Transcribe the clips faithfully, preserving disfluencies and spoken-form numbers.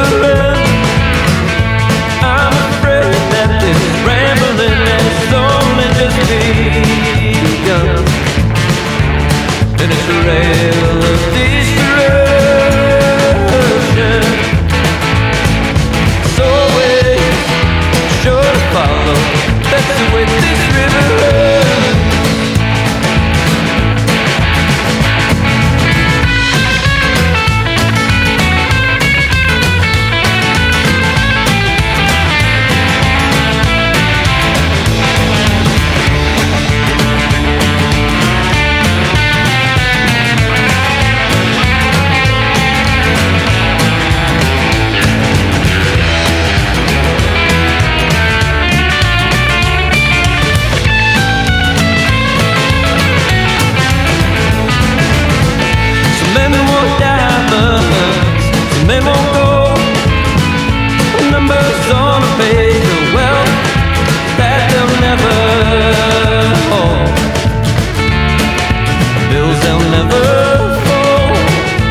river runs. I'm afraid that this rambling has only just begun, and it's a rail of destruction. So always sure to follow. That's the way this river runs. Men won't diamonds, some men won't gold. Numbers on a page of wealth that they'll never hold. Bills they'll never fold.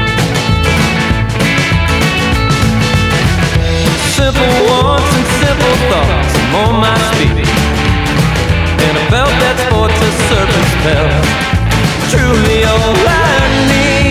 Simple wants and simple thoughts, I'm on my speed. And a belt that's for to serpent spell. Truly all I need.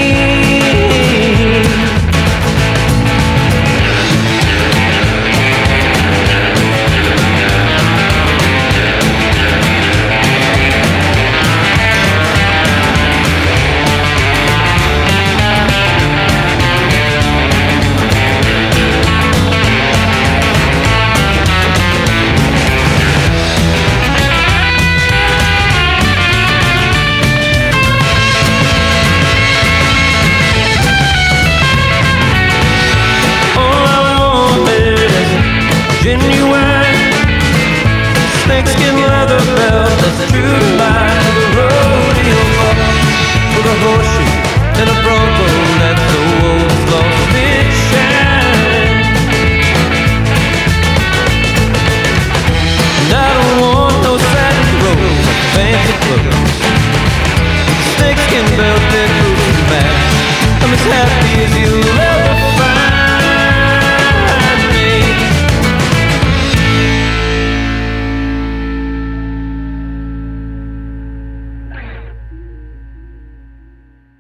Genuine snakeskin leather belt that's true to life. For the rodeo buck, for the horseshoe and a bronco that's so old it's lost its shine. And I don't want no satin robes or fancy clothes. Snakeskin belt that goes to match. I'm as happy as you'll ever